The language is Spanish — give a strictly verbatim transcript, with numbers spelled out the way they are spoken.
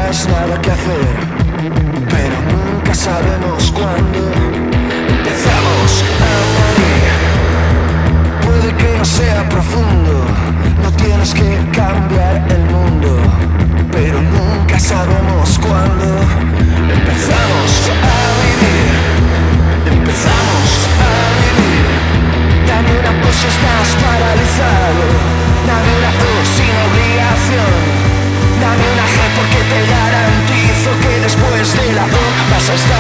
tendrás nada que hacer, pero nunca sabemos cuándo empezamos a morir. Puede que no sea profundo, no tienes que cambiar el mundo, pero nunca sabemos cuándo empezamos a vivir. Empezamos a vivir. Dame una voz si estás paralizado, dame una voz sin obligación, dame una G porque te garantizo que después de la O vas a estar